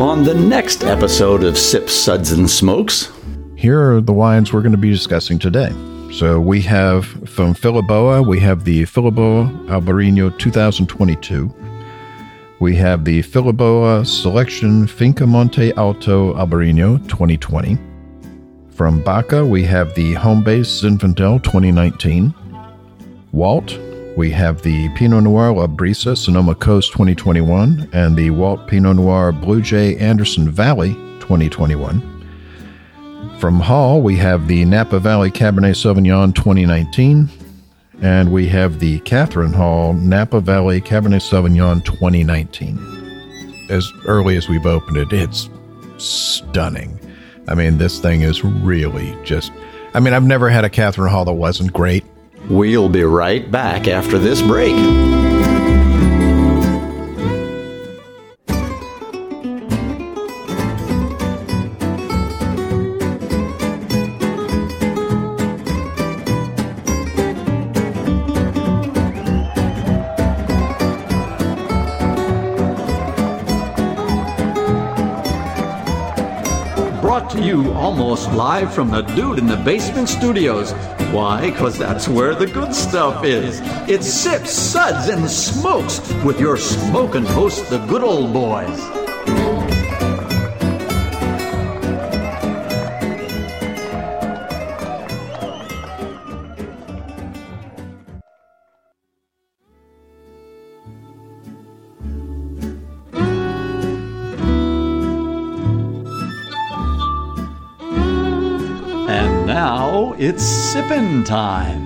on the next episode of Sips, Suds, and Smokes. Here are the wines we're going to be discussing today. So we have from Filiboa, we have the Filiboa Albarino 2022. We have the Filiboa Selection Finca Monte Alto Albarino 2020. From Baca, we have the Homebase Zinfandel 2019. Walt, we have the Pinot Noir La Brisa Sonoma Coast 2021 and the Walt Pinot Noir Blue Jay Anderson Valley 2021. From Hall, we have the Napa Valley Cabernet Sauvignon 2019, and we have the Catherine Hall Napa Valley Cabernet Sauvignon 2019. As early as we've opened it, it's stunning. I mean, this thing is really just... I mean, I've never had a Catherine Hall that wasn't great. We'll be right back after this break. Brought to you almost live from the Dude in the Basement Studios. Why? Because that's where the good stuff is. It's Sips, Suds, and Smokes with your smoking host, the good old boys. And now it's sippin' time.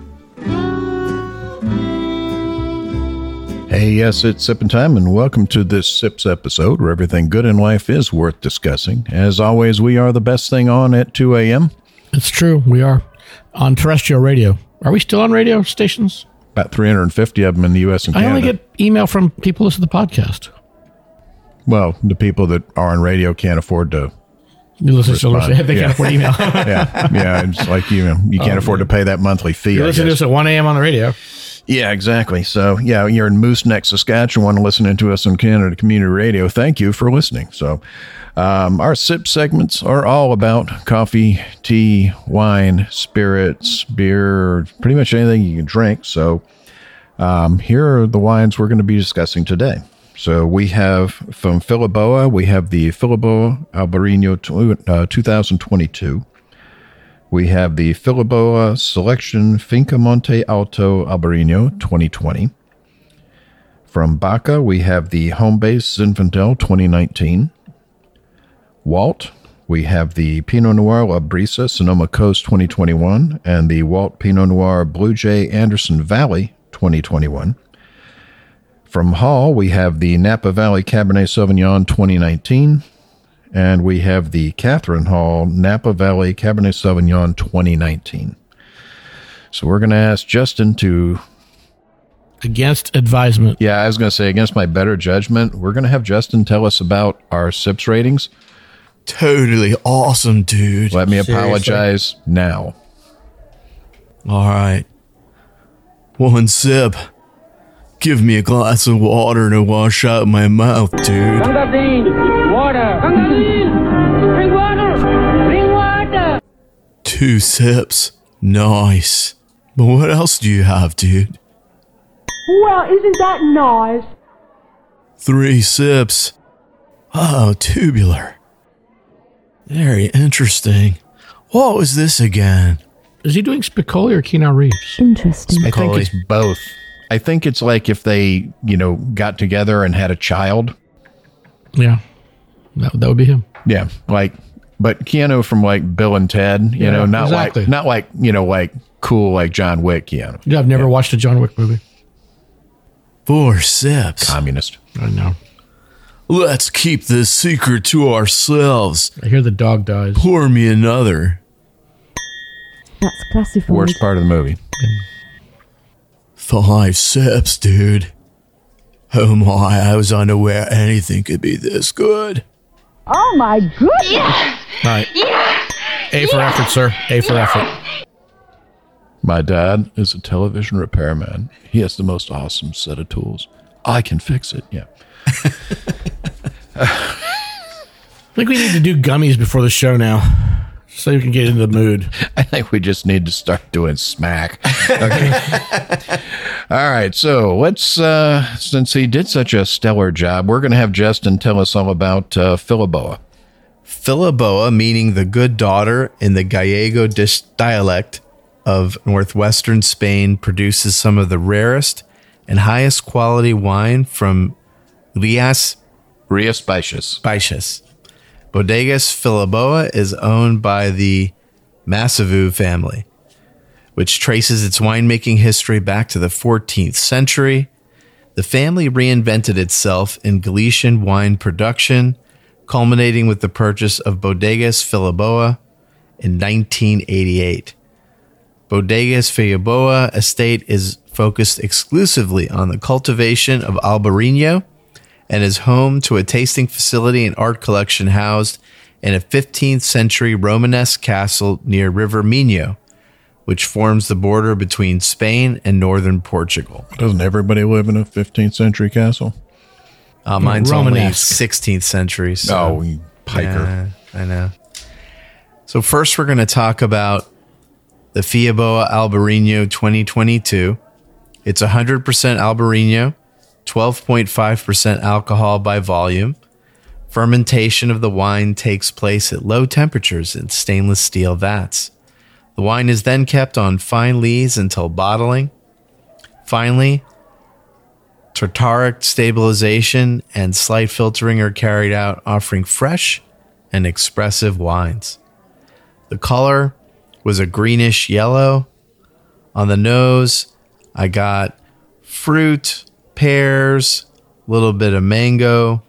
Hey, yes, it's sipping time, and welcome to this Sips episode where everything good in life is worth discussing. As always, we are the best thing on at 2 a.m. It's true. We are on terrestrial radio. Are we still on radio stations? About 350 of them in the U.S. and Canada. I only get email from people who listen to the podcast. Well, the people that are on radio can't afford to You listen to they can't afford email. yeah. It's like, you can't afford to pay that monthly fee. You listen to us at 1 a.m. on the radio. Yeah, exactly. So, yeah, you're in Moose Neck, Saskatchewan, listening to us on Canada Community Radio. Thank you for listening. So, our sip segments are all about coffee, tea, wine, spirits, beer, pretty much anything you can drink. So, here are the wines we're going to be discussing today. So we have from Filiboa, we have the Filiboa Albarino 2022. We have the Filiboa Selection Finca Monte Alto Albarino 2020. From Baca, we have the Homebase Zinfandel 2019. Walt, we have the Pinot Noir La Brisa Sonoma Coast 2021 and the Walt Pinot Noir Blue Jay Anderson Valley 2021. From Hall, we have the Napa Valley Cabernet Sauvignon 2019, and we have the Catherine Hall Napa Valley Cabernet Sauvignon 2019. So we're going to ask Justin to... Against advisement. Yeah, I was going to say, against my better judgment, we're going to have Justin tell us about our SIPS ratings. Totally awesome, dude. Let me apologize now. All right. 1 sip. Give me a glass of water to wash out my mouth, dude. Gangazine, water. Gangazine, bring water. Bring water. 2 sips. Nice. But what else do you have, dude? Well, isn't that nice? 3 sips. Oh, tubular. Very interesting. What was this again? Is he doing Spicoli or Keanu Reeves? Interesting. I think it's both. I think it's like if they, got together and had a child. Yeah, that would be him. Yeah, but Keanu from like Bill and Ted, not exactly. like cool like John Wick Keanu. Yeah, I've never watched a John Wick movie. 4 sips. Communist. I know. Let's keep this secret to ourselves. I hear the dog dies. Pour me another. That's classified. Worst part of the movie. 5 sips, dude. Oh my, I was unaware anything could be this good. Oh my goodness. All right. A for effort, sir. A for effort. My dad is a television repairman. He has the most awesome set of tools. I can fix it. Yeah. think we need to do gummies before the show now, so you can get into the mood. I think we just need to start doing smack. Okay. All right. So let's, since he did such a stellar job, we're going to have Justin tell us all about Filiboa. Filiboa, meaning the good daughter in the Gallego dialect of northwestern Spain, produces some of the rarest and highest quality wine from Rías Baixas. Bodegas Filiboa is owned by the Massavu family, which traces its winemaking history back to the 14th century. The family reinvented itself in Galician wine production, culminating with the purchase of Bodegas Filiboa in 1988. Bodegas Filiboa estate is focused exclusively on the cultivation of Albarino and is home to a tasting facility and art collection housed in a 15th century Romanesque castle near River Minho, which forms the border between Spain and northern Portugal. Doesn't everybody live in a 15th century castle? Mine's Romanesque. only 16th century. So, Oh, you piker. yeah, I know. So first we're going to talk about the Filiboa Albarino 2022. It's 100% Albarino, 12.5% alcohol by volume. Fermentation of the wine takes place at low temperatures in stainless steel vats. The wine is then kept on fine lees until bottling. Finally, tartaric stabilization and slight filtering are carried out, offering fresh and expressive wines. The color was a greenish yellow. On the nose, I got fruit, pears, a little bit of mango.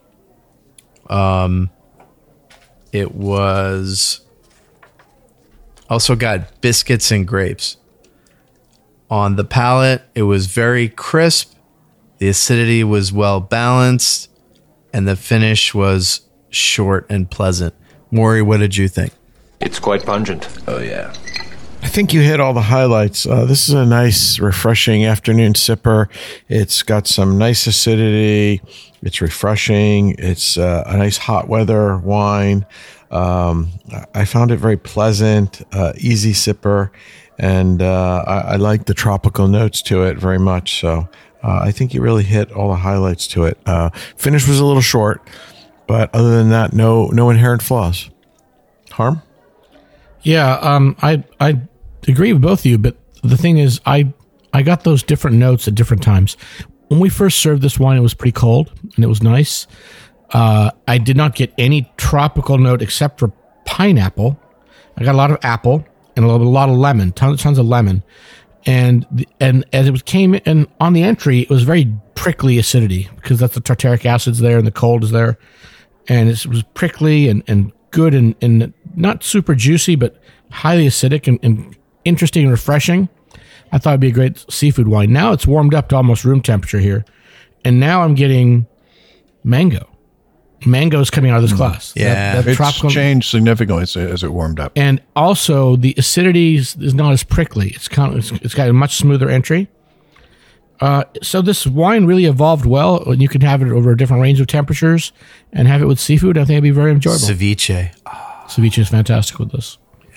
It was also got biscuits and grapes. On the palate, it was very crisp. The acidity was well balanced, and the finish was short and pleasant. Maury, what did you think? It's quite pungent. Oh, yeah. I think you hit all the highlights. This is a nice, refreshing afternoon sipper. It's got some nice acidity. It's refreshing. It's a nice hot weather wine. I found it very pleasant, easy sipper, and I like the tropical notes to it very much. So I think you really hit all the highlights to it. Finish was a little short, but other than that, no inherent flaws. Harm? Yeah, I agree with both of you, but the thing is, I got those different notes at different times. When we first served this wine, it was pretty cold, and it was nice. I did not get any tropical note except for pineapple. I got a lot of apple and a lot of lemon, tons of lemon. And as it came in on the entry, it was very prickly acidity because that's the tartaric acid's there and the cold is there. And it was prickly and good and not super juicy, but highly acidic and interesting and refreshing. I thought it'd be a great seafood wine. Now it's warmed up to almost room temperature here. And now I'm getting mango. Mango is coming out of this glass. Yeah. It's tropical changed significantly as it warmed up. and also the acidity is not as prickly. It's got a much smoother entry. So this wine really evolved well, and you can have it over a different range of temperatures and have it with seafood. I think it'd be very enjoyable. Ceviche. Ceviche is fantastic with this.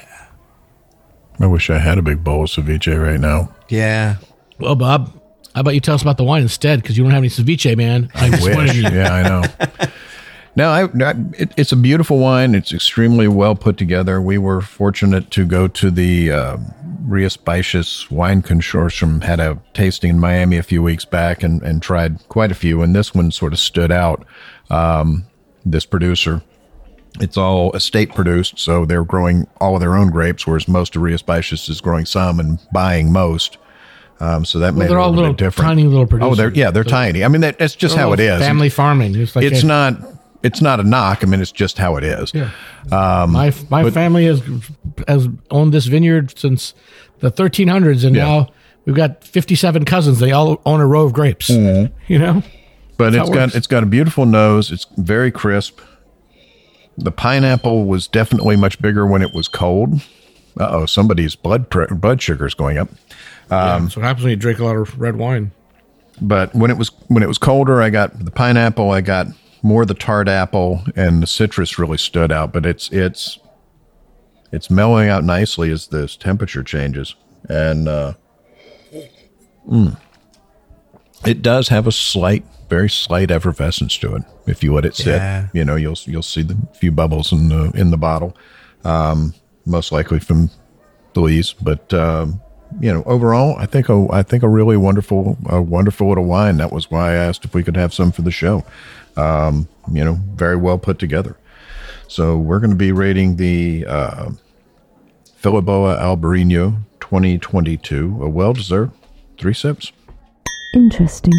I wish I had a big bowl of ceviche right now. Yeah. Well, Bob, how about you tell us about the wine instead? Because you don't have any ceviche, man. I disappointed Wish. you. Yeah, I know. No, it's a beautiful wine. It's extremely well put together. We were fortunate to go to the Rías Baixas Wine Consortium, had a tasting in Miami a few weeks back and tried quite a few, and this one sort of stood out. This producer, it's all estate produced, so they're growing all of their own grapes, whereas most of Rías Baixas is growing some and buying most. So that made it they're a all little little bit different. tiny little producers. Oh, they're tiny. I mean, that's just They're how it little is. Family farming. It's like It's not a knock. I mean, it's just how it is. Yeah. My family has owned this vineyard since the 1300s, and now we've got 57 cousins. They all own a row of grapes. Mm-hmm. You know, But That's how it works. it's got a beautiful nose. It's very crisp. The pineapple was definitely much bigger when it was cold. Somebody's blood sugar's going up. that's what happens when you drink a lot of red wine. But when it was colder, I got the pineapple. I got more the tart apple and the citrus really stood out, but it's mellowing out nicely as this temperature changes. And it does have a very slight effervescence to it. If you let it sit, you'll see the few bubbles in the bottle, most likely from the lees. But overall, I think a really wonderful little wine. That was why I asked if we could have some for the show. Very well put together. So we're going to be rating the Filiboa Albarino 2022, a well-deserved 3 sips. Interesting.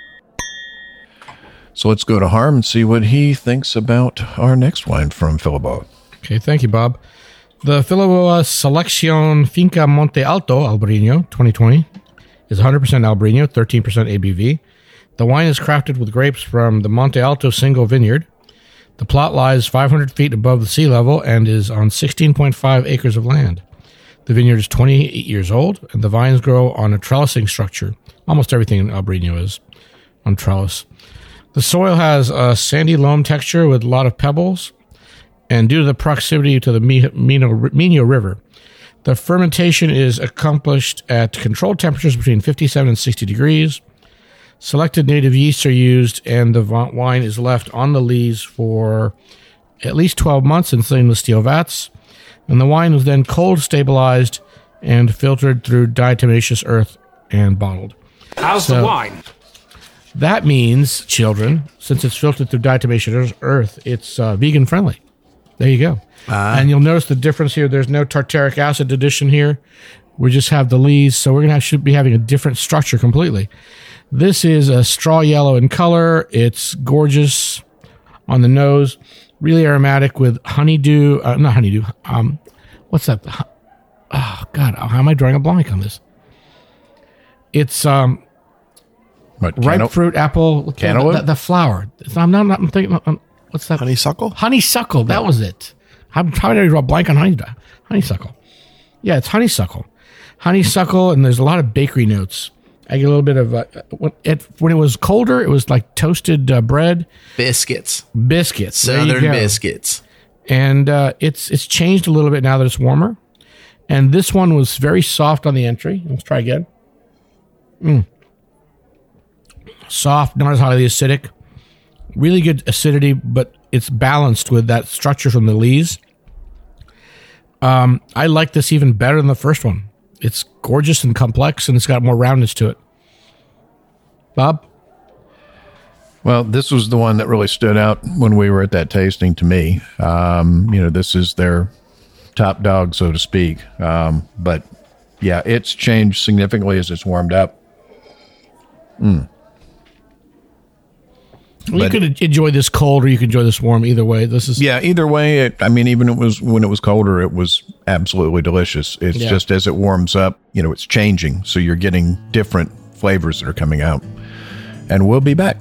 So let's go to Harm and see what he thinks about our next wine from Filiboa. Okay, thank you, Bob. The Filiboa Selección Finca Monte Alto Albarino 2020 is 100% Albarino, 13% ABV. The wine is crafted with grapes from the Monte Alto single vineyard. The plot lies 500 feet above the sea level and is on 16.5 acres of land. The vineyard is 28 years old, and the vines grow on a trellising structure. Almost everything in Albarino is on trellis. The soil has a sandy loam texture with a lot of pebbles, and due to the proximity to the Minho River, the fermentation is accomplished at controlled temperatures between 57 and 60 degrees. Selected native yeasts are used, and the wine is left on the lees for at least 12 months in stainless steel vats. And the wine was then cold stabilized and filtered through diatomaceous earth and bottled. How's the wine? That means, children, since it's filtered through diatomaceous earth, it's vegan friendly. There you go. And you'll notice the difference here. There's no tartaric acid addition here. We just have the lees, so we're should be having a different structure completely. This is a straw yellow in color. It's gorgeous on the nose. Really aromatic with honeydew. Not honeydew. What's that? Oh, God. How am I drawing a blank on this? It's ripe fruit, apple. Cantaloupe? The flower. I'm thinking, what's that? Honeysuckle? Honeysuckle. That was it. I'm trying to draw a blank on honeysuckle. Yeah, it's honeysuckle. Honeysuckle, and there's a lot of bakery notes. I get a little bit of when it was colder, it was like toasted bread, biscuits, southern biscuits, and it's changed a little bit now that it's warmer. And this one was very soft on the entry. Let's try again. Soft, not as highly acidic. Really good acidity, but it's balanced with that structure from the lees. I like this even better than the first one. It's gorgeous and complex, and it's got more roundness to it. Bob? Well, this was the one that really stood out when we were at that tasting to me. This is their top dog, so to speak. But, yeah, it's changed significantly as it's warmed up. You could enjoy this cold or you could enjoy this warm. Either way, either way. Even when it was colder, it was absolutely delicious. It's just as it warms up, it's changing. So you're getting different flavors that are coming out. And we'll be back.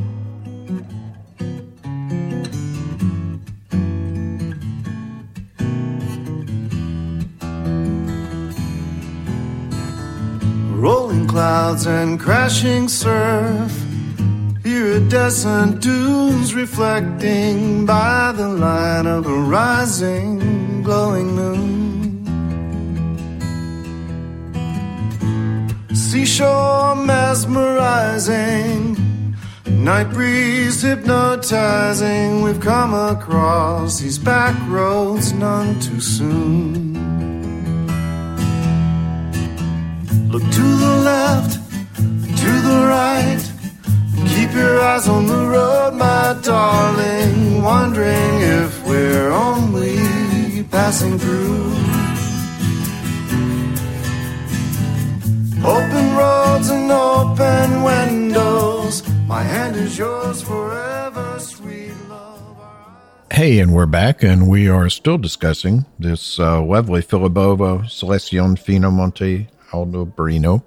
Rolling clouds and crashing surf. Iridescent dunes reflecting by the light of a rising, glowing moon. Seashore mesmerizing, night breeze hypnotizing. We've come across these back roads none too soon. Look to the left, to the right. Keep your eyes on the road, my darling, wondering if we're only passing through. Open roads and open windows, my hand is yours forever, sweet love. Hey, and we're back, and we are still discussing this lovely Filiboa Selección Finca Monte Alto Albarino.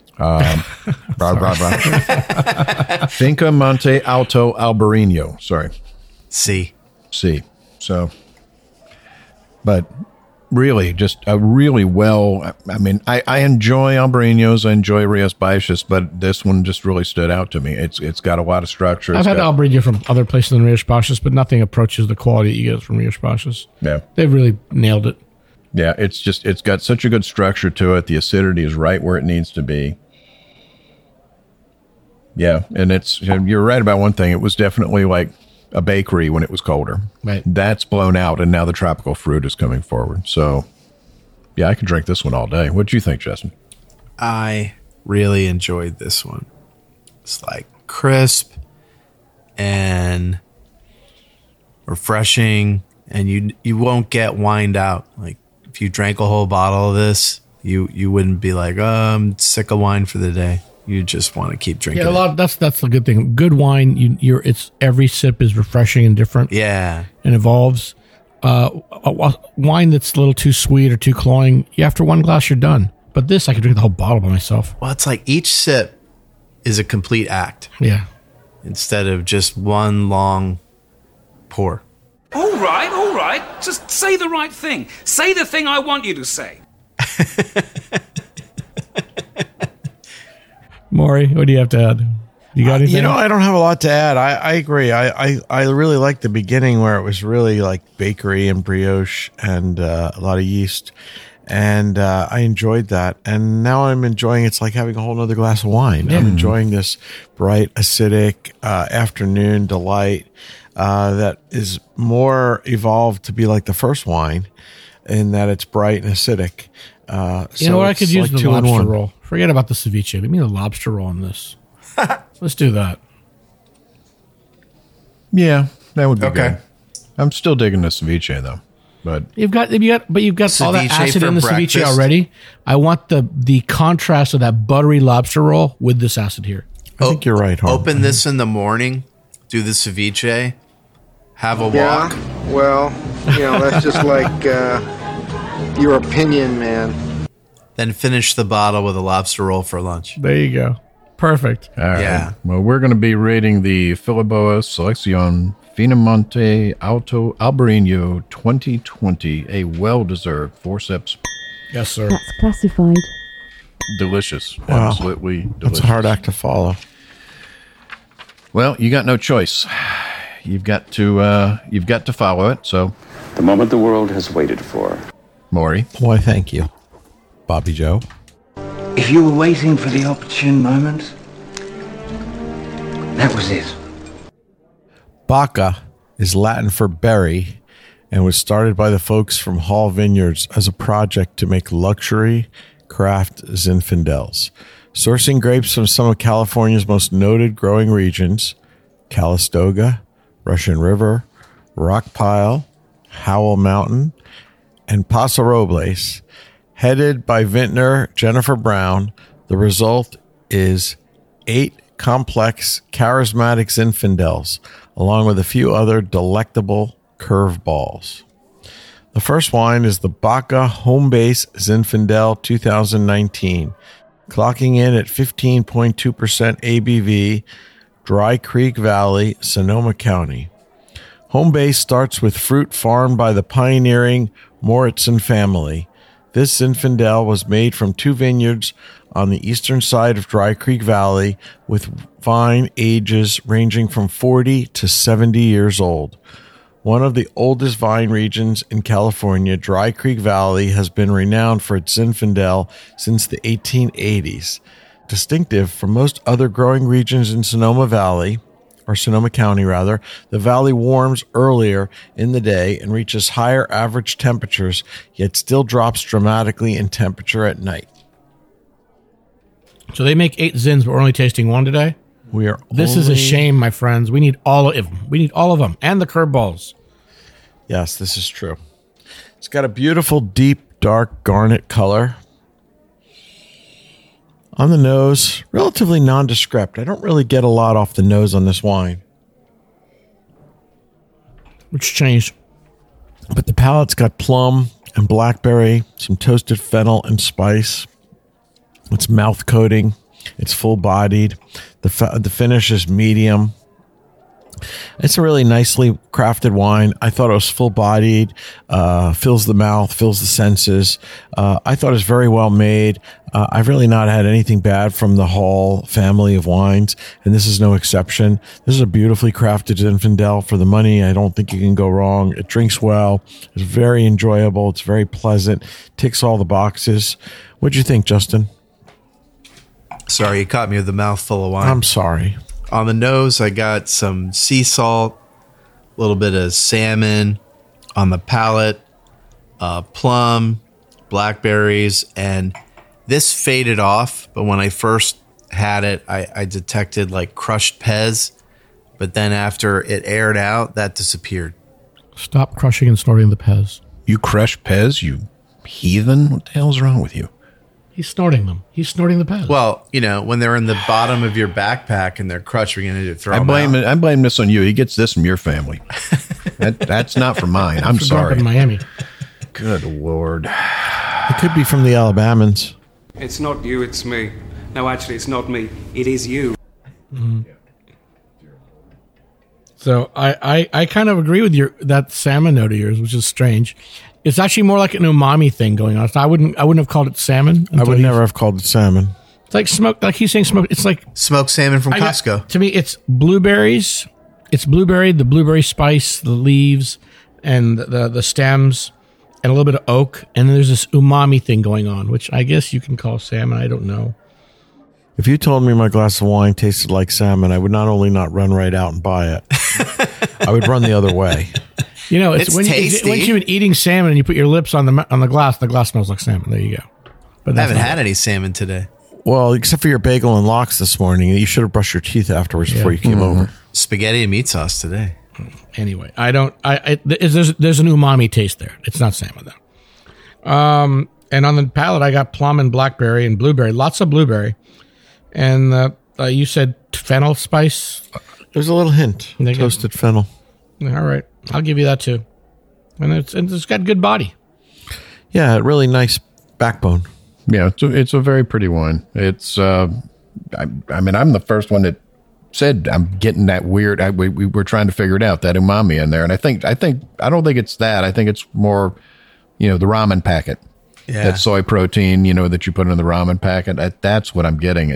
Finca Monte Alto Albarino. Sorry. C. So, but Really, just a really well. I mean, I enjoy Albareños, I enjoy Rios Baixas, but this one just really stood out to me. It's got a lot of structure. I've had Albareño from other places than Rios Baixas, but nothing approaches the quality that you get from Rios Baixas. Yeah, they've really nailed it. Yeah, it's got such a good structure to it. The acidity is right where it needs to be. Yeah, and you're right about one thing. It was definitely like a bakery when it was colder. Right. That's blown out, and now the tropical fruit is coming forward. So, yeah, I could drink this one all day. What do you think, Justin? I really enjoyed this one. It's like crisp and refreshing, and you won't get wined out. Like if you drank a whole bottle of this, you wouldn't be like, I'm sick of wine for the day. You just want to keep drinking. Yeah, that's the good thing. Good wine, it's every sip is refreshing and different. Yeah, and evolves. Wine that's a little too sweet or too cloying, after one glass you're done. But this, I could drink the whole bottle by myself. Well, it's like each sip is a complete act. Yeah, instead of just one long pour. All right. Just say the right thing. Say the thing I want you to say. Maury, what do you have to add? You got anything? I don't have a lot to add. I agree. I really liked the beginning where it was really like bakery and brioche and a lot of yeast. And I enjoyed that. And now I'm enjoying it's like having a whole other glass of wine. I'm enjoying this bright, acidic afternoon delight that is more evolved to be like the first wine in that it's bright and acidic. You know what? I could use the lobster roll. Forget about the ceviche. Give me the lobster roll in this. Let's do that. Yeah, that would be good. I'm still digging the ceviche though, but you've got all that acid in the breakfast. ceviche already. I want the contrast of that buttery lobster roll with this acid here. I think you're right, Harm. Open this in the morning, do the ceviche, have a walk. Yeah, well, that's just like your opinion, man. Then finish the bottle with a lobster roll for lunch. There you go. Perfect. All right. Yeah. Well, we're going to be rating the Filiboa Selección Finamonte Alto Albareño 2020, a well-deserved forceps. Yes, sir. That's classified. Delicious. Wow. Absolutely delicious. That's a hard act to follow. Well, you got no choice. You've got to follow it. So, the moment the world has waited for. Maury. Why, thank you, Bobby Joe. If you were waiting for the opportune moment, that was it. Baca is Latin for berry and was started by the folks from Hall Vineyards as a project to make luxury craft Zinfandels. Sourcing grapes from some of California's most noted growing regions, Calistoga, Russian River, Rock Pile, Howell Mountain, and Paso Robles, headed by vintner Jennifer Brown, the result is 8 complex, charismatic Zinfandels, along with a few other delectable curveballs. The first wine is the Baca Home-Base Zinfandel 2019, clocking in at 15.2% ABV, Dry Creek Valley, Sonoma County. Home-Base starts with fruit farmed by the pioneering Moritzen family. This Zinfandel was made from 2 vineyards on the eastern side of Dry Creek Valley with vine ages ranging from 40 to 70 years old. One of the oldest vine regions in California, Dry Creek Valley has been renowned for its Zinfandel since the 1880s. Distinctive from most other growing regions in Sonoma County, the valley warms earlier in the day and reaches higher average temperatures, yet still drops dramatically in temperature at night. So they make 8 Zins, but we're only tasting 1 today? This is a shame, my friends. We need all of them. We need all of them, and the curveballs. Yes, this is true. It's got a beautiful, deep, dark garnet color. On the nose, relatively nondescript. I don't really get a lot off the nose on this wine. Which changed. But the palate's got plum and blackberry, some toasted fennel and spice. It's mouth coating. It's full-bodied. The finish is medium. It's a really nicely crafted wine. I thought it was full-bodied, fills the mouth, fills the senses. I thought it was very well made. I've really not had anything bad from the Hall family of wines, and this is no exception. This is a beautifully crafted Zinfandel for the money. I don't think you can go wrong. It drinks well. It's very enjoyable. It's very pleasant. Ticks all the boxes. What'd you think, Justin? Sorry, you caught me with a mouthful of wine. I'm sorry. On the nose, I got some sea salt, a little bit of salmon. On the palate, plum, blackberries, and this faded off. But when I first had it, I detected like crushed Pez. But then after it aired out, that disappeared. Stop crushing and snorting the Pez. You crush Pez, you heathen? What the hell's wrong with you? He's snorting them. He's snorting the Pez. Well, you know, when they're in the bottom of your backpack and they're crushing it to throw them out. I blame this on you. He gets this from your family. That's not from mine. I'm sorry. In Miami. Good Lord. It could be from the Alabamans. It's not you, it's me. No, actually, it's not me. It is you. Mm-hmm. So I kind of agree with that salmon note of yours, which is strange. It's actually more like an umami thing going on. So I wouldn't have called it salmon. I would never have called it salmon. It's like smoke. Like he's saying smoke. It's like smoked salmon from Costco. To me, it's blueberries. It's blueberry, the blueberry spice, the leaves, and the stems, and a little bit of oak. And then there's this umami thing going on, which I guess you can call salmon. I don't know. If you told me my glass of wine tasted like salmon, I would not only not run right out and buy it, I would run the other way. You know, it's when tasty. Once you've been eating salmon and you put your lips on the glass smells like salmon. There you go. But I haven't had any salmon today. Well, except for your bagel and lox this morning. You should have brushed your teeth afterwards before you came over. Spaghetti and meat sauce today. Anyway, there's an umami taste there. It's not salmon though. And on the palate, I got plum and blackberry and blueberry. Lots of blueberry. And you said fennel spice. There's a little hint. Toasted fennel. All right. I'll give you that too. And it's got good body. Yeah, really nice backbone. Yeah, it's a very pretty wine. It's I mean, I'm the first one that said I'm getting that weird. We were trying to figure it out, that umami in there, and I don't think it's that. I think it's more, the ramen packet. Yeah. That soy protein, that you put in the ramen packet. That's what I'm getting.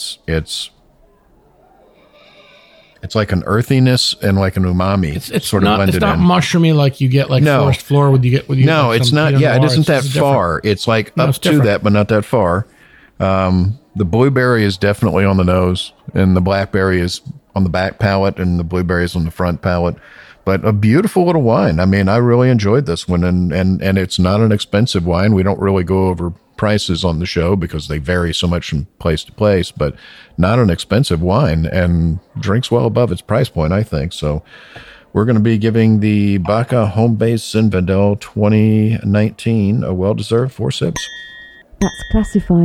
It's like an earthiness and like an umami. It's sort of blended in. It's not mushroomy like you get forest floor with you. No, it's not. Yeah, it isn't that far. It's like up to that, but not that far. The blueberry is definitely on the nose, and the blackberry is on the back palate, and the blueberry is on the front palate. But a beautiful little wine. I mean, I really enjoyed this one, and it's not an expensive wine. We don't really go over prices on the show because they vary so much from place to place, but not an expensive wine, and drinks well above its price point, I think. So we're going to be giving the Baca Home-Based Zinfandel 2019 a well-deserved 4 sips. That's classified.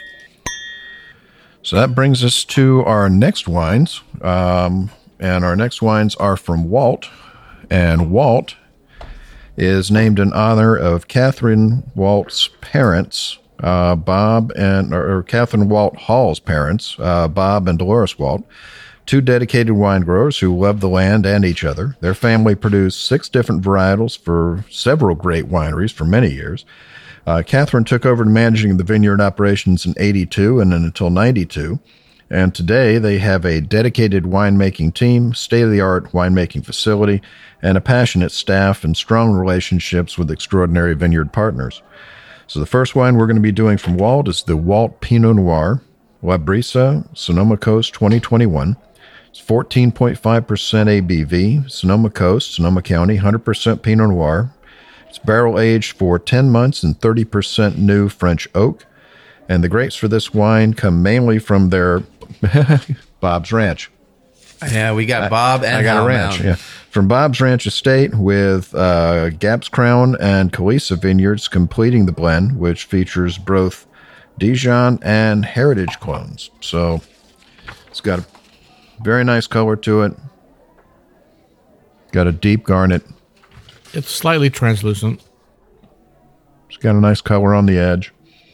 So that brings us to our next wines. And our next wines are from Walt. And Walt is named in honor of Catherine Walt's parents, Catherine Walt Hall's parents, Bob and Dolores Walt, 2 dedicated wine growers who love the land and each other. Their family produced 6 different varietals for several great wineries for many years. Catherine took over managing the vineyard operations in 82 and then until 92. And today they have a dedicated winemaking team, state-of-the-art winemaking facility, and a passionate staff and strong relationships with extraordinary vineyard partners. So the first wine we're going to be doing from Walt is the Walt Pinot Noir, La Brisa, Sonoma Coast 2021. It's 14.5% ABV, Sonoma Coast, Sonoma County, 100% Pinot Noir. It's barrel-aged for 10 months in 30% new French oak. And the grapes for this wine come mainly from their Bob's Ranch. Yeah, we got Bob and I got a ranch. Yeah, from Bob's Ranch Estate with Gaps Crown and Kalisa Vineyards completing the blend, which features both Dijon and Heritage clones. So it's got a very nice color to it. Got a deep garnet. It's slightly translucent. It's got a nice color on the edge.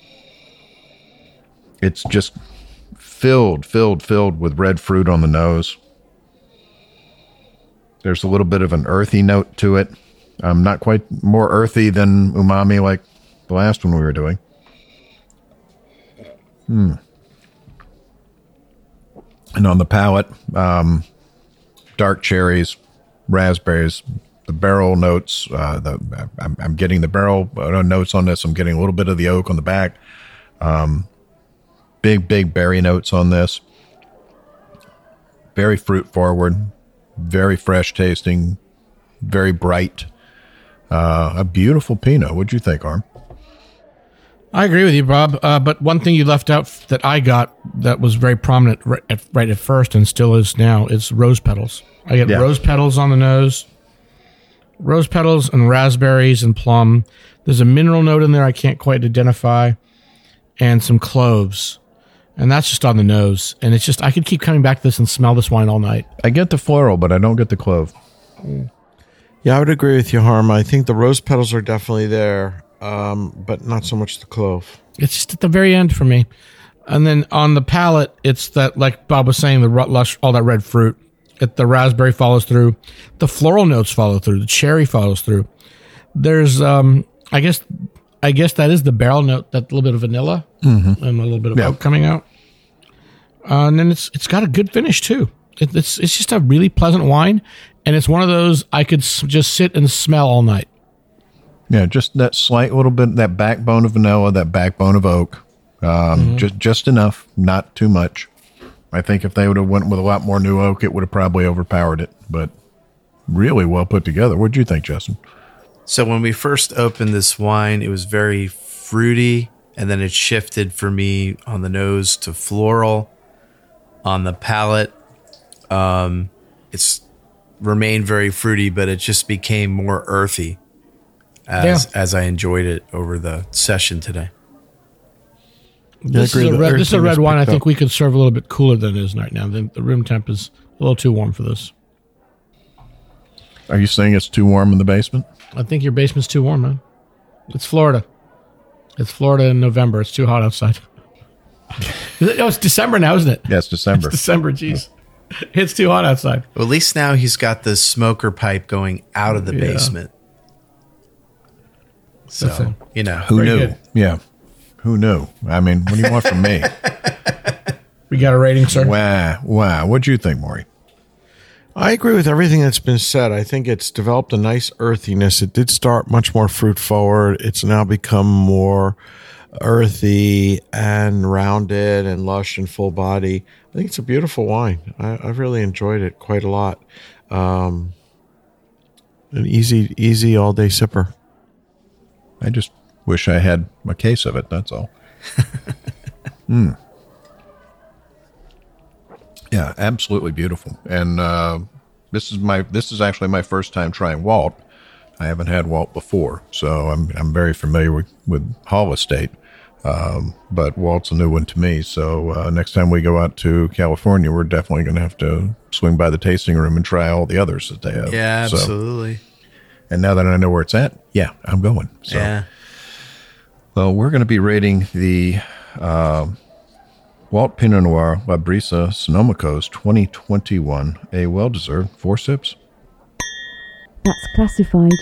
It's just filled with red fruit on the nose. There's a little bit of an earthy note to it. Not quite more earthy than umami like the last one we were doing. And on the palate, dark cherries, raspberries, the barrel notes. I'm getting the barrel notes on this. I'm getting a little bit of the oak on the back. Big berry notes on this. Very fruit forward, very fresh tasting, very bright. A beautiful Pinot. What'd you think, Arm? I agree with you, Bob. But one thing you left out that I got that was very prominent right at first and still is now is rose petals. I get rose petals on the nose, rose petals and raspberries and plum. There's a mineral note in there I can't quite identify, and some cloves. And that's just on the nose. And it's just, I could keep coming back to this and smell this wine all night. I get the floral, but I don't get the clove. Yeah, I would agree with you, Harm. I think the rose petals are definitely there, but not so much the clove. It's just at the very end for me. And then on the palate, it's that, like Bob was saying, the lush, all that red fruit. The raspberry follows through. The floral notes follow through. The cherry follows through. There's, I guess that is the barrel note, that little bit of vanilla and a little bit of oak coming out. And then it's got a good finish too. It's just a really pleasant wine, and it's one of those I could just sit and smell all night. Yeah, just that slight little bit, that backbone of vanilla, that backbone of oak, just enough, not too much. I think if they would have went with a lot more new oak, it would have probably overpowered it. But really well put together. What did you think, Justin? So when we first opened this wine, it was very fruity, and then it shifted for me on the nose to floral. On the palate, it's remained very fruity, but it just became more earthy as I enjoyed it over the session today. This is a red wine I think we could serve a little bit cooler than it is right now. The room temp is a little too warm for this. Are you saying it's too warm in the basement? I think your basement's too warm, man. It's Florida. It's Florida in November. It's too hot outside. It's December now, isn't it? Yeah, it's December. It's December, jeez. It's too hot outside. Well, at least now he's got the smoker pipe going out of the basement. So, you know. Who knew? Good. Yeah. Who knew? I mean, what do you want from me? We got a rating, sir? Wow. What'd you think, Maury? I agree with everything that's been said. I think it's developed a nice earthiness. It did start much more fruit forward. It's now become more earthy and rounded and lush and full body. I think it's a beautiful wine. I've really enjoyed it quite a lot. An easy all day sipper. I just wish I had a case of it. That's all. Yeah, absolutely beautiful. And this is actually my first time trying Walt. I haven't had Walt before, so I'm very familiar with Hall Estate. But Walt's a new one to me. So next time we go out to California, we're definitely going to have to swing by the tasting room and try all the others that they have. Yeah, absolutely. And now that I know where it's at, yeah, I'm going. So, yeah. Well, we're going to be rating the Walt Pinot Noir La Brisa Sonomacos 2021, a well-deserved 4 sips. That's classified.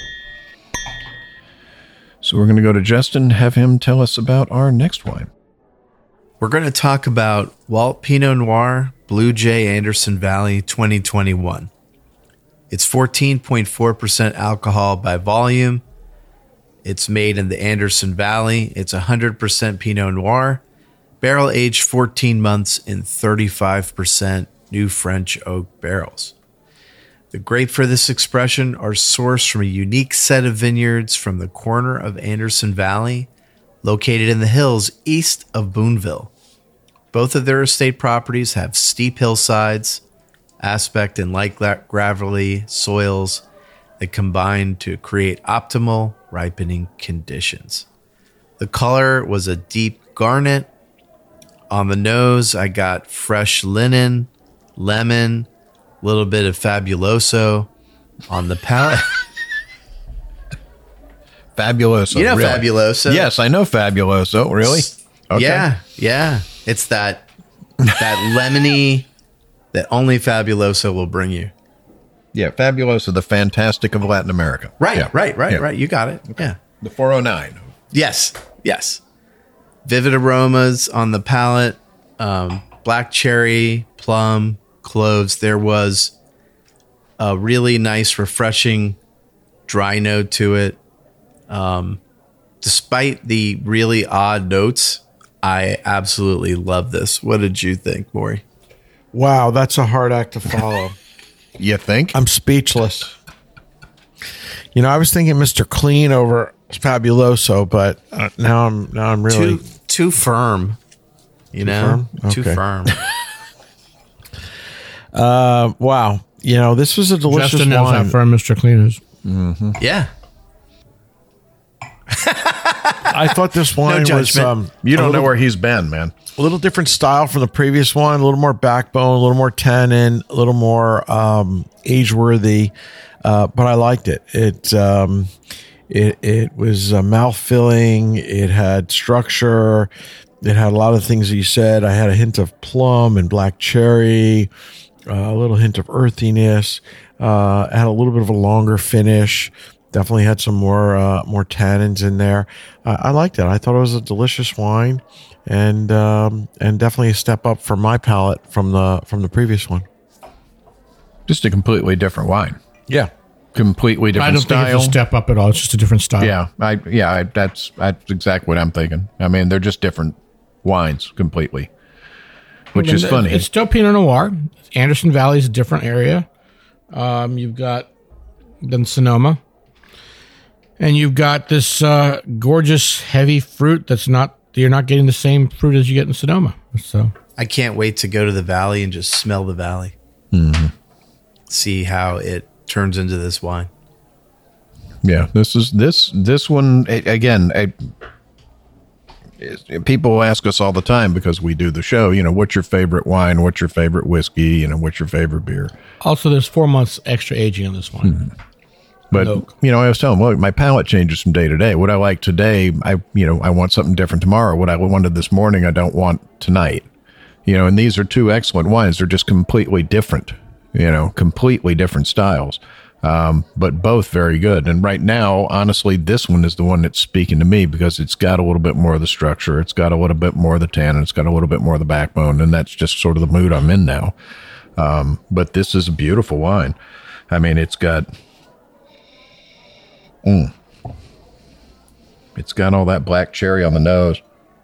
So we're going to go to Justin, have him tell us about our next wine. We're going to talk about Walt Pinot Noir Blue Jay Anderson Valley 2021. It's 14.4% alcohol by volume. It's made in the Anderson Valley. It's 100% Pinot Noir, barrel aged 14 months in 35% new French oak barrels. The grape for this expression are sourced from a unique set of vineyards from the corner of Anderson Valley, located in the hills east of Boonville. Both of their estate properties have steep hillsides, aspect and light gravelly soils that combine to create optimal ripening conditions. The color was a deep garnet. On the nose, I got fresh linen, lemon, a little bit of Fabuloso. On the palate, Fabuloso. You know really? Fabuloso. Yes, I know Fabuloso. Really? Okay. Yeah. It's that lemony that only Fabuloso will bring you. Yeah, Fabuloso, the fantastic of Latin America. Right, Yeah. right. You got it. Okay. Yeah. The 409. Yes. Vivid aromas on the palate. Black cherry, plum, cloves. There was a really nice, refreshing dry note to it. Despite the really odd notes, I absolutely love this. What did you think, Maury? Wow, that's a hard act to follow. You think? I'm speechless. You know, I was thinking Mr. Clean over Fabuloso, but now I'm really too firm. You know, firm? too Okay. firm. Wow. You know, this was a delicious Justin knows how wine. firm Mr. Clean is. Mm-hmm. Yeah. I thought this wine was you don't know where he's been, man. a little different style from the previous one, a little more backbone, a little more tannin, a little more age-worthy, but I liked it. It was mouth-filling. It had structure. It had a lot of things that you said. I had a hint of plum and black cherry, a little hint of earthiness. It had a little bit of a longer finish. Definitely had some more tannins in there. I liked it. I thought it was a delicious wine, and definitely a step up for my palate from the previous one. Just a completely different wine. Yeah, completely different I don't style. think it's a step up at all. It's just a different style. Yeah, that's exactly what I'm thinking. I mean, they're just different wines completely, which is funny. It's still Pinot Noir. Anderson Valley is a different area. You've got then Sonoma. And you've got this gorgeous, heavy fruit you're not getting the same fruit as you get in Sonoma. So I can't wait to go to the valley and just smell the valley. Mm-hmm. See how it turns into this wine. Yeah, this one again. People ask us all the time because we do the show. You know, what's your favorite wine? What's your favorite whiskey? You know, what's your favorite beer? Also, there's 4 months extra aging on this wine. Mm-hmm. But, you know, I was telling them, look, my palate changes from day to day. What I like today, I want something different tomorrow. What I wanted this morning, I don't want tonight. You know, and these are two excellent wines. They're just completely different, completely different styles, but both very good. And right now, honestly, this one is the one that's speaking to me because it's got a little bit more of the structure. It's got a little bit more of the tannin. It's got a little bit more of the backbone. And that's just sort of the mood I'm in now. But this is a beautiful wine. I mean, it's got... It's got all that black cherry on the nose.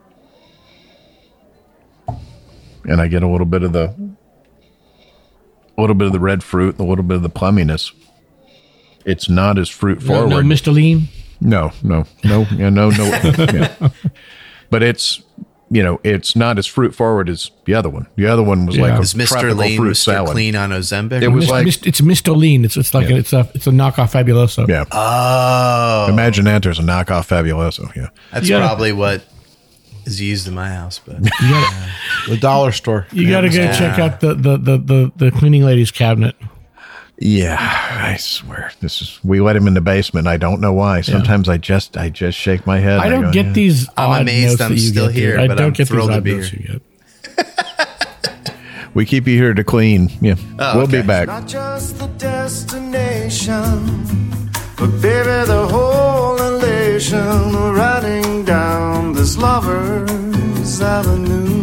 And I get a little bit of the red fruit, a little bit of the plumminess. It's not as fruit forward. No Mr. Lean? No. Yeah. But it's not as fruit forward as the other one. The other one was like a tropical Lean, fruit Mr. salad. Clean on Ozempic. It was like it's Mr. Lean. It's like it's a knockoff Fabuloso. Yeah. Oh. Imagine that there's a knockoff Fabuloso. Yeah. That's probably what is used in my house, but the dollar store. You got to go check out the cleaning lady's cabinet. Yeah, I swear we let him in the basement. I don't know why. Sometimes I just shake my head. I don't get these. I'm amazed I'm still here, but I'm thrilled to be here. We keep you here to clean. Yeah, we'll be back. Not just the destination, but baby, the whole elation, riding down this lover's avenue.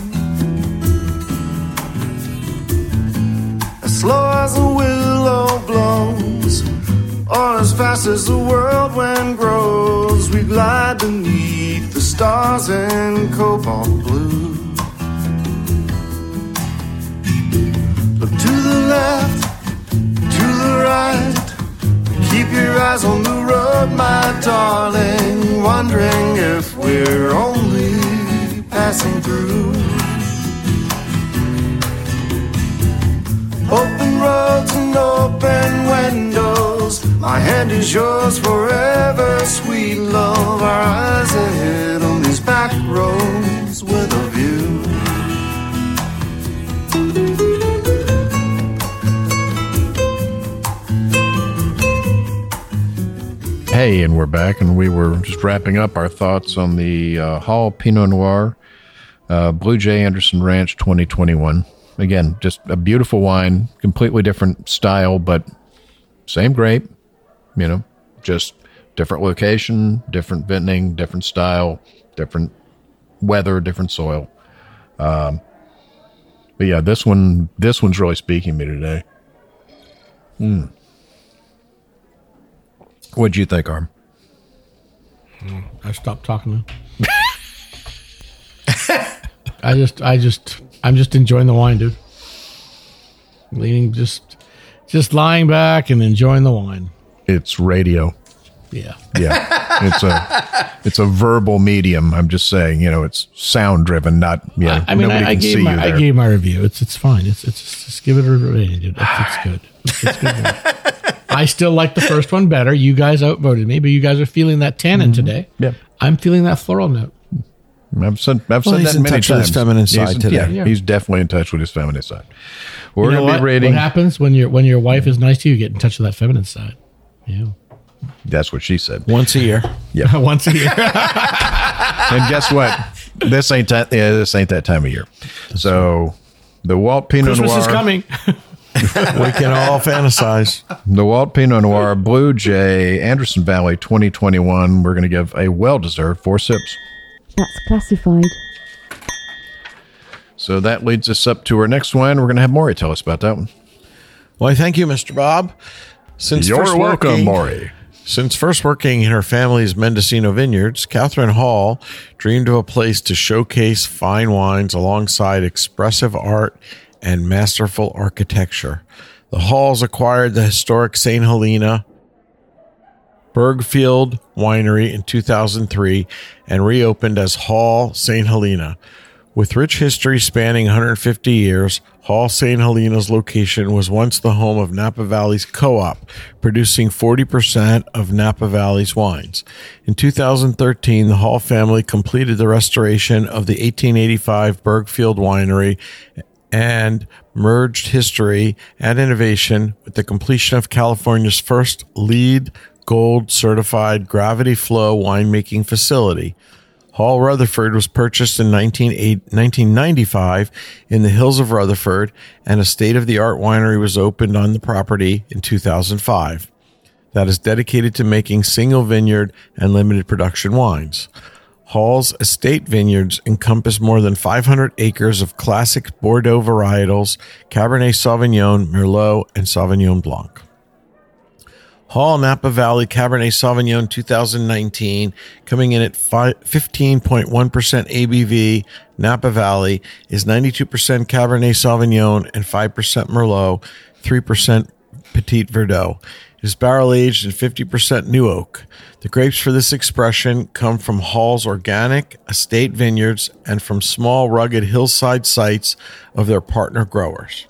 As slow as a willow blows, or as fast as the whirlwind grows, we glide beneath the stars in cobalt blue. Look to the left, to the right, keep your eyes on the road, my darling, wondering if we're only passing through. Open roads and open windows, my hand is yours forever, sweet love. Our eyes ahead on these back roads with a view. Hey, and we're back, and we were just wrapping up our thoughts on the Hall Pinot Noir Blue Jay Anderson Ranch 2021. again, just a beautiful wine, completely different style, but same grape, just different location, different vintning, different style, different weather, different soil. But yeah, this one's really speaking to me today. What'd you think, Arm? I stopped talking to him. I'm just enjoying the wine, dude. Leaning, just lying back and enjoying the wine. It's radio. Yeah. It's a verbal medium. I'm just saying, it's sound driven, not, I gave my review. It's fine. It's just give it a rating, dude. It's good. It's good. I still like the first one better. You guys outvoted me, but you guys are feeling that tannin today. Yeah. I'm feeling that floral note. I've said that many times. With his feminine side today. Yeah, he's definitely in touch with his feminine side. We're going to be rating. What happens when your wife is nice to you? You get in touch with that feminine side. Yeah. That's what she said. Once a year. Yeah. Once a year. And guess what? This ain't that time of year. So the Walt Pinot Noir. Christmas is coming. We can all fantasize. The Walt Pinot Noir Blue Jay Anderson Valley 2021. We're going to give a well-deserved 4 sips. That's classified. So that leads us up to our next wine. We're going to have Maury tell us about that one. Why, thank you, Mr. Bob. You're welcome, Maury. Since first working in her family's Mendocino vineyards, Catherine Hall dreamed of a place to showcase fine wines alongside expressive art and masterful architecture. The Halls acquired the historic St. Helena Bergfield Winery in 2003 and reopened as Hall St. Helena. With rich history spanning 150 years, Hall St. Helena's location was once the home of Napa Valley's Co-op, producing 40% of Napa Valley's wines. In 2013, the Hall family completed the restoration of the 1885 Bergfield Winery and merged history and innovation with the completion of California's first LEED Gold certified gravity flow winemaking facility. Hall Rutherford was purchased in 1995 in the hills of Rutherford, and a state-of-the-art winery was opened on the property in 2005 that is dedicated to making single vineyard and limited production wines. Hall's estate vineyards encompass more than 500 acres of classic Bordeaux varietals, Cabernet Sauvignon, Merlot, and Sauvignon Blanc. Hall Napa Valley Cabernet Sauvignon 2019, coming in at 15.1% ABV. Napa Valley is 92% Cabernet Sauvignon and 5% Merlot, 3% Petit Verdot. It is barrel-aged in 50% new oak. The grapes for this expression come from Hall's organic estate vineyards and from small, rugged hillside sites of their partner growers.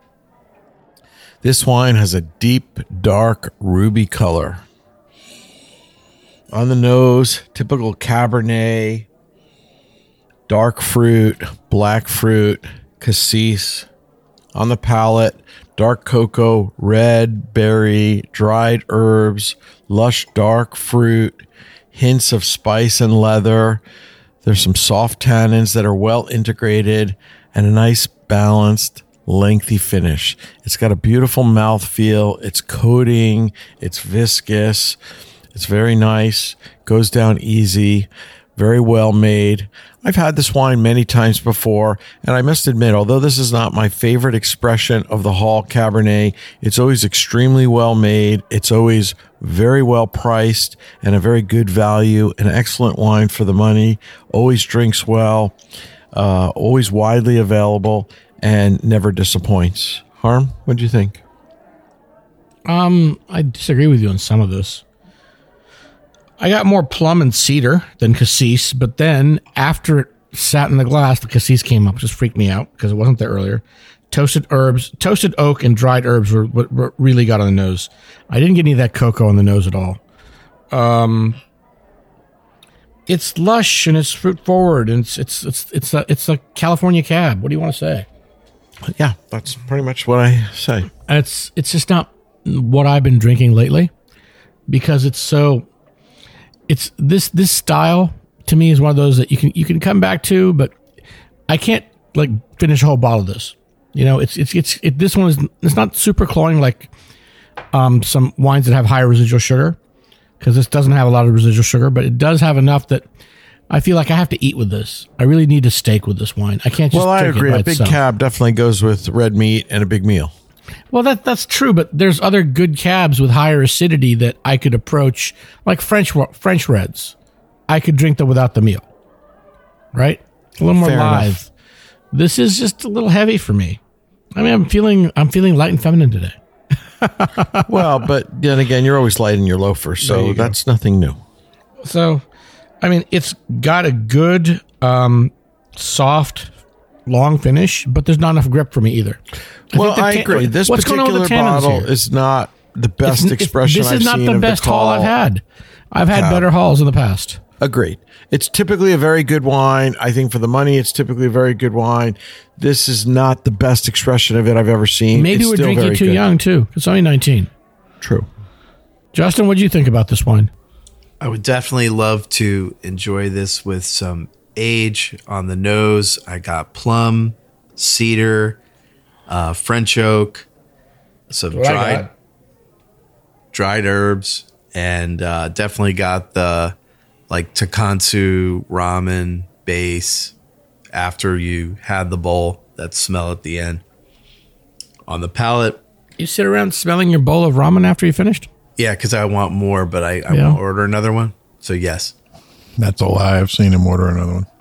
This wine has a deep, dark, ruby color. On the nose, typical Cabernet, dark fruit, black fruit, cassis. On the palate, dark cocoa, red berry, dried herbs, lush dark fruit, hints of spice and leather. There's some soft tannins that are well integrated and a nice balanced lengthy finish. It's got a beautiful mouthfeel. It's coating. It's viscous. It's very nice. Goes down easy. Very well made. I've had this wine many times before, and I must admit, although this is not my favorite expression of the Hall Cabernet, it's always extremely well made. It's always very well priced and a very good value. An excellent wine for the money. Always drinks well. Always widely available. And never disappoints. Harm, what do you think? I disagree with you on some of this. I got more plum and cedar than cassis, but then after it sat in the glass, the cassis came up, just freaked me out because it wasn't there earlier. Toasted oak and dried herbs were what really got on the nose. I didn't get any of that cocoa on the nose at all. It's lush and it's fruit forward and it's a California cab. What do you want to say? Yeah, that's pretty much what I say. It's just not what I've been drinking lately because it's this style to me is one of those that you can come back to, but I can't like finish a whole bottle of this. You know, this one is, it's not super cloying like some wines that have higher residual sugar, because this doesn't have a lot of residual sugar, but it does have enough that I feel like I have to eat with this. I really need a steak with this wine. I can't just I drink agree. it by A big itself. cab definitely goes with red meat and a big meal. Well, that's true, but there's other good cabs with higher acidity that I could approach, like French Reds. I could drink them without the meal, right? A little more Fair live. enough. This is just a little heavy for me. I mean, I'm feeling light and feminine today. Well, but then again, you're always light in your loafers, so that's nothing new. So, I mean, it's got a good, soft, long finish, but there's not enough grip for me either. I agree. This what's going on with particular the tannins bottle here? is not the best expression I've seen. This is not the of best the haul I've had. I've had better hauls in the past. Agreed. It's typically a very good wine. I think for the money, it's typically a very good wine. This is not the best expression of it I've ever seen. Maybe It's we're still drinking very too good. young, too. It's only 19. True. Justin, what do you think about this wine? I would definitely love to enjoy this with some age on the nose. I got plum, cedar, French oak, some dried herbs, and definitely got the like Takansu ramen base after you had the bowl, that smell at the end. On the palate, You sit around smelling your bowl of ramen after you finished? yeah, because I want more, but I won't order another one. So yes. That's a lie. I've seen him order another one.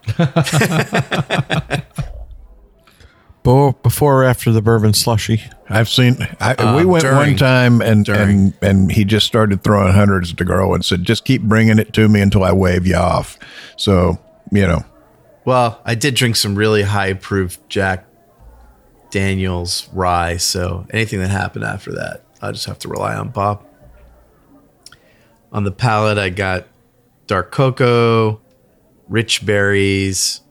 Before or after the bourbon slushy? I've seen. We went during. one time, and he just started throwing hundreds at the girl and said, "Just keep bringing it to me until I wave you off." So Well, I did drink some really high proof Jack Daniels rye, so anything that happened after that, I just have to rely on Bob. On the palate, I got dark cocoa, rich berries.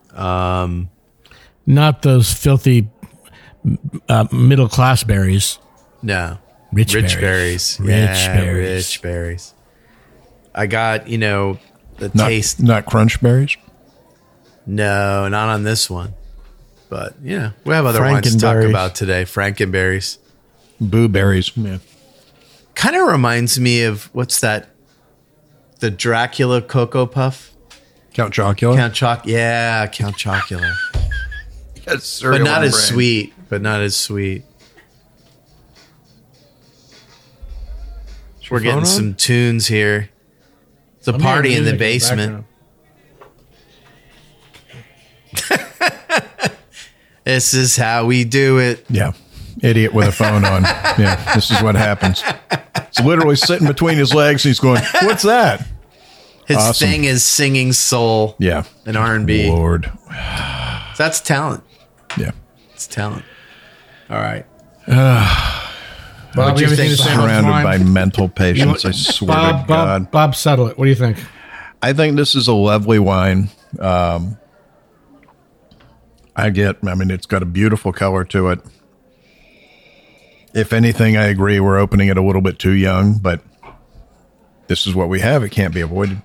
Not those filthy middle class berries. No, Rich berries. Rich Yeah, berries. rich berries. I got the not, taste. not crunch berries. No, not on this one. But we have other wines to talk Frankenberries. about today. Frankenberries. Boo berries. Yeah. Kind of reminds me of what's that? The Dracula Cocoa Puff. Count Chocula. Count Chocula. Yes, But not as sweet. We're getting some tunes here. It's a party in the basement. This is how we do it. Yeah. Idiot with a phone on. Yeah. This is what happens. It's literally sitting between his legs. And he's going, "What's that?" His Awesome. thing is singing soul. Yeah. And R&B. Lord. That's talent. Yeah. It's talent. All right. Bob, do you anything think? to say about Surrounded wine? by mental patients. I swear to God. Bob, settle it. What do you think? I think this is a lovely wine. It's got a beautiful color to it. If anything, I agree. We're opening it a little bit too young, but this is what we have. It can't be avoided.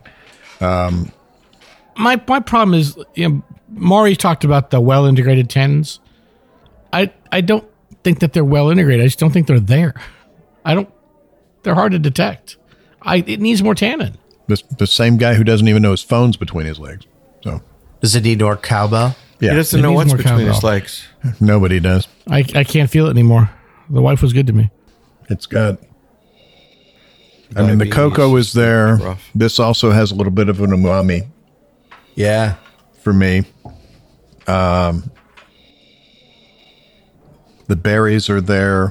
My problem is, Maury talked about the well integrated tannins. I don't think that they're well integrated. I just don't think they're there. They're hard to detect. It needs more tannin. The same guy who doesn't even know his phone's between his legs. So Does it need more cowbell? yeah, He doesn't know needs what's more between his cowbell. legs. nobody does. I can't feel it anymore. The wife was good to me. It's got. I mean, the Diabetes. cocoa is there. Rough. This also has a little bit of an umami Yeah. for me. The berries are there.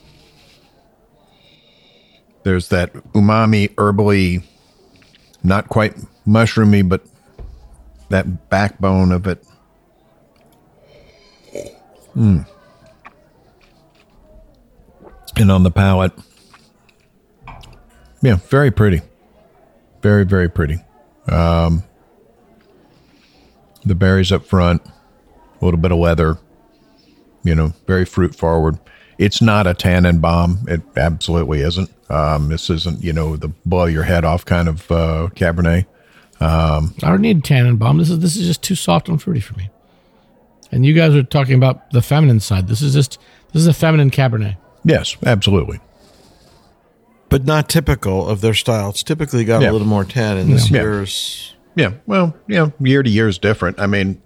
There's that umami, herbally, not quite mushroomy, but that backbone of it. And on the palate, yeah, very pretty. Very, very pretty. The berries up front, a little bit of leather, very fruit forward. It's not a tannin bomb. It absolutely isn't. This isn't, the blow your head off kind of Cabernet. I don't need tannin bomb. This is just too soft and fruity for me. And you guys are talking about the feminine side. This is a feminine Cabernet. Yes, absolutely. But not typical of their style. It's typically got a little more tannin. This year's... Yeah, well, year to year is different. I mean,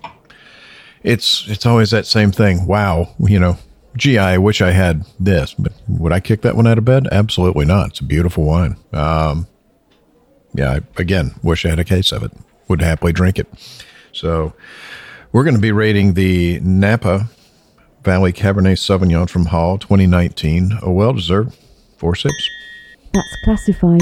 it's always that same thing. Wow, gee, I wish I had this, but would I kick that one out of bed? Absolutely not. It's a beautiful wine. I, again, wish I had a case of it. Would happily drink it. So we're going to be rating the Napa Valley Cabernet Sauvignon from Hall 2019. A well-deserved 4 sips. That's classified.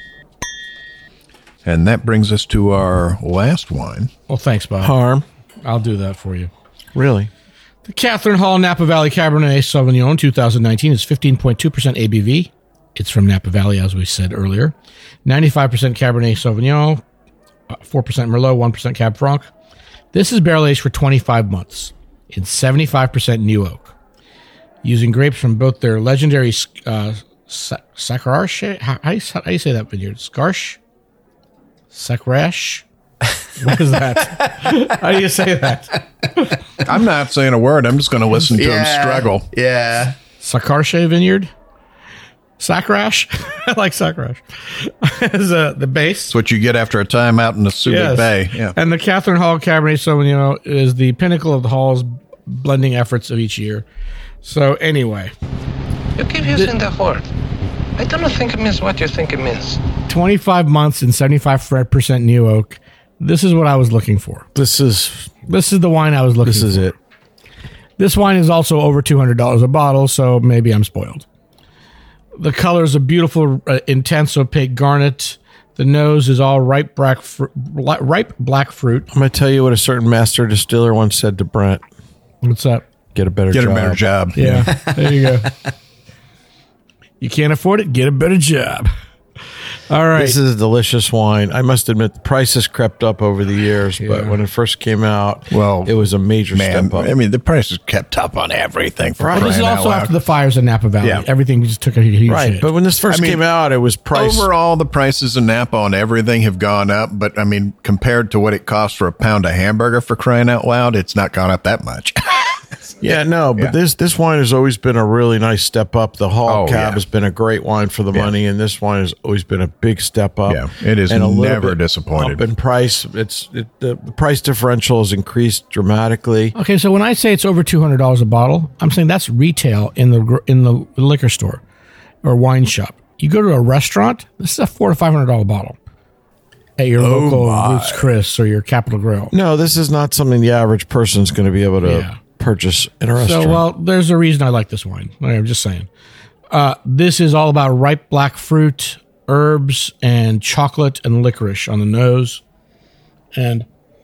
And that brings us to our last wine. Well, thanks, Bob. Harm. I'll do that for you. Really? The Catherine Hall Napa Valley Cabernet Sauvignon 2019 is 15.2% ABV. It's from Napa Valley, as we said earlier. 95% Cabernet Sauvignon, 4% Merlot, 1% Cab Franc. This is barrel aged for 25 months in 75% new oak, using grapes from both their legendary Sacrash. How do you say that vineyard? Scarsh? Sacrash? What is that? How do you say that? I'm not saying a word. I'm just going to listen to him struggle. Yeah. Sacrache Vineyard? Sacrash? I like Sacrash. As the base. It's what you get after a time out in the Subic Bay. Yeah. And the Catherine Hall Cabernet Sauvignon is the pinnacle of the Hall's blending efforts of each year. So anyway. You keep using the word. I don't think it means what you think it means. 25 months and 75% new oak. This is what I was looking for. This is the wine I was looking for. This is it. This wine is also over $200 a bottle, so maybe I'm spoiled. The color is a beautiful, intense opaque garnet. The nose is all ripe black fruit. I'm going to tell you what a certain master distiller once said to Brent. What's that? Get a better job. Yeah, there you go. You can't afford it? Get a better job. All right. This is a delicious wine. I must admit, the price has crept up over the years, but when it first came out, it was a major step up. I mean, the price has kept up on everything. Right. This is also after the fires in Napa Valley. Yeah. Everything just took a huge hit. But when this first came out, it was priced. Overall, the prices in Napa on everything have gone up, but I mean, compared to what it costs for a pound of hamburger, for crying out loud, it's not gone up that much. But this wine has always been a really nice step up. The Hall Cab has been a great wine for the money, and this wine has always been a big step up. Yeah, it is never disappointed. Up in price, the price differential has increased dramatically. Okay, so when I say it's over $200 a bottle, I'm saying that's retail in the liquor store or wine shop. You go to a restaurant, this is a $400 to $500 bottle at your local Ruth's Chris or your Capital Grill. No, this is not something the average person's going to be able to purchase in a restaurant. So, well, there's a reason I like this wine. I'm just saying. This is all about ripe black fruit, herbs, and chocolate and licorice on the nose. And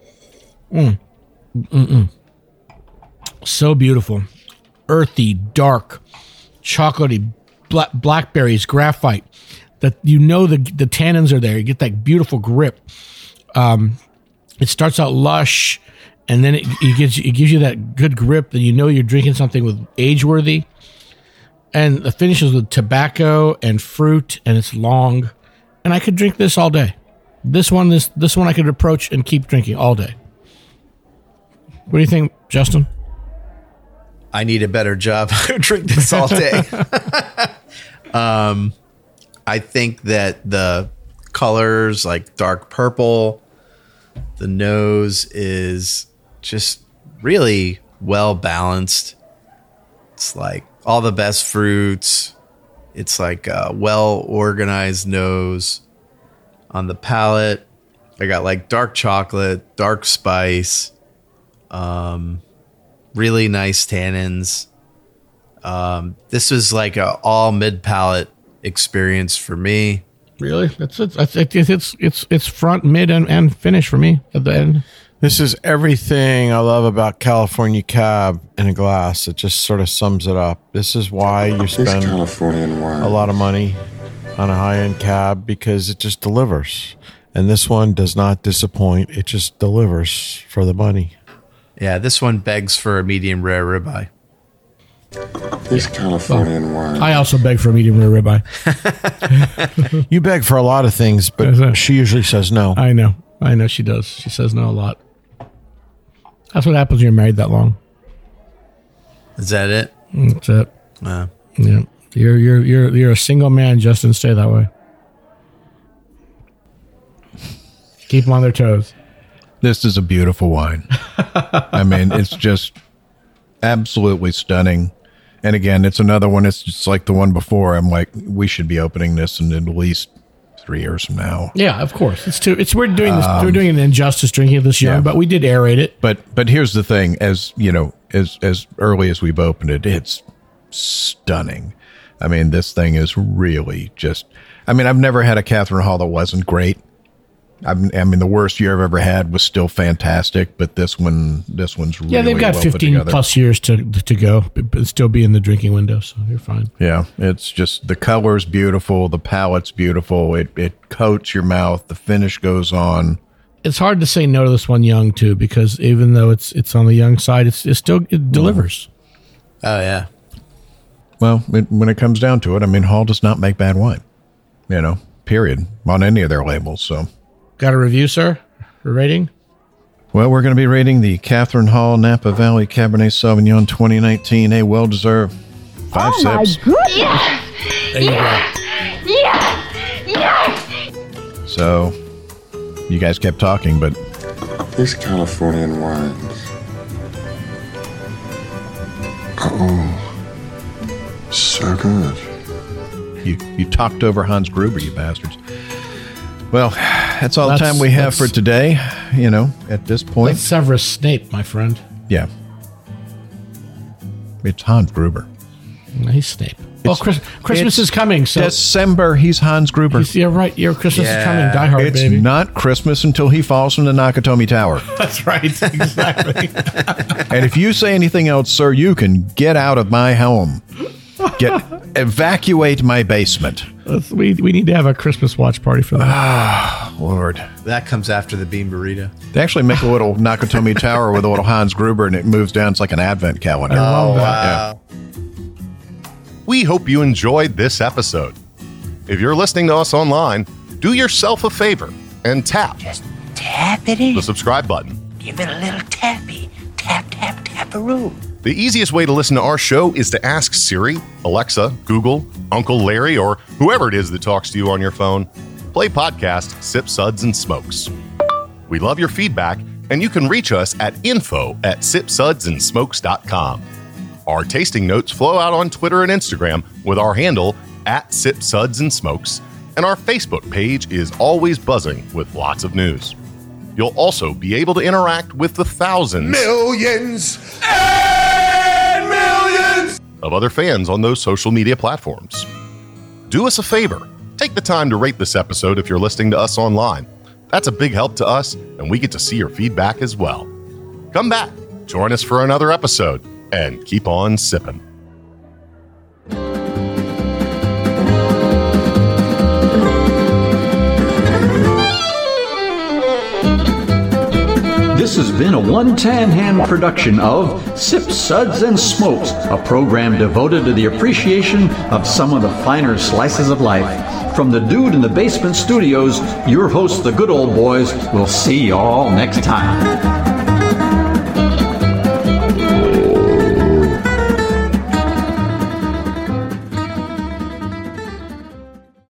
so beautiful. Earthy, dark, chocolatey, blackberries, graphite. That the tannins are there. You get that beautiful grip. It starts out lush, and then it gives you that good grip that you know you're drinking something with age-worthy. And the finishes with tobacco and fruit, and it's long. And I could drink this all day. This one I could approach and keep drinking all day. What do you think, Justin? I need a better job. I would drink this all day. I think that the colors, like dark purple, the nose is just really well balanced. It's like all the best fruits. It's like a well organized nose. On the palate, I got like dark chocolate, dark spice, really nice tannins. This was like a all mid palate experience for me. Really? It's front, mid, and finish for me at the end. This is everything I love about California Cab in a glass. It just sort of sums it up. This is why you spend a lot of money on a high-end cab, because it just delivers. And this one does not disappoint. It just delivers for the money. Yeah, this one begs for a medium rare ribeye. This Californian wine. I also beg for a medium rare ribeye. You beg for a lot of things, but she usually says no. I know she does. She says no a lot. That's what happens when you're married that long. Is that it? That's it. Wow. Yeah. You're a single man, Justin. Stay that way. Keep them on their toes. This is a beautiful wine. I mean, it's just absolutely stunning. And again, it's another one. It's just like the one before. I'm like, we should be opening this in at least 3 years from now. Yeah, of course. We're doing this. We're doing an injustice drinking it this young, but we did aerate it. But here's the thing: as you know, as early as we've opened it, it's stunning. I mean, this thing is really just. I mean, I've never had a Catherine Hall that wasn't great. I mean, the worst year I've ever had was still fantastic, but this one's really they've got well 15 plus years to go, but still be in the drinking window, so you're fine. Yeah, it's just the color's beautiful, the palate's beautiful. It coats your mouth, the finish goes on. It's hard to say no to this one young too, because even though it's on the young side, it delivers. Oh yeah. Well, when it comes down to it, I mean, Hall does not make bad wine. Period, on any of their labels. So. Got a review, sir? A rating? Well, we're going to be rating the Catherine Hall Napa Valley Cabernet Sauvignon 2019. A well-deserved 5 sips. My goodness. Yes. There you go. Yes. Yes. So, you guys kept talking, but... These Californian wines. Oh, so good. You talked over Hans Gruber, you bastards. Well, that's all the time we have for today, at this point. That's Severus Snape, my friend. Yeah. It's Hans Gruber. He's Snape. Well, Christmas is coming, so... December, he's Hans Gruber. You're right, your Christmas is coming. Die Hard, baby. It's not Christmas until he falls from the Nakatomi Tower. That's right, exactly. And if you say anything else, sir, you can get out of my home. Evacuate my basement. We need to have a Christmas watch party for that. Ah, Lord. That comes after the bean burrito. They actually make a little Nakatomi Tower with a little Hans Gruber, and it moves down. It's like an advent calendar. Oh, wow. Yeah. We hope you enjoyed this episode. If you're listening to us online, do yourself a favor and tap. Just tap it in. The subscribe button. Give it a little tappy. Tap, tap, tap-a-roo. The easiest way to listen to our show is to ask Siri, Alexa, Google, Uncle Larry, or whoever it is that talks to you on your phone. Play podcast Sip Suds and Smokes. We love your feedback, and you can reach us at info@sipsudsandsmokes.com. Our tasting notes flow out on Twitter and Instagram with our handle @SipSudsAndSmokes, and our Facebook page is always buzzing with lots of news. You'll also be able to interact with the thousands, millions, and millions of other fans on those social media platforms. Do us a favor. Take the time to rate this episode if you're listening to us online. That's a big help to us, and we get to see your feedback as well. Come back, join us for another episode, and keep on sipping. This has been a One Tan Hand production of Sip Suds and Smokes, a program devoted to the appreciation of some of the finer slices of life. From the Dude in the Basement Studios, your hosts, the Good Old Boys, will see you all next time.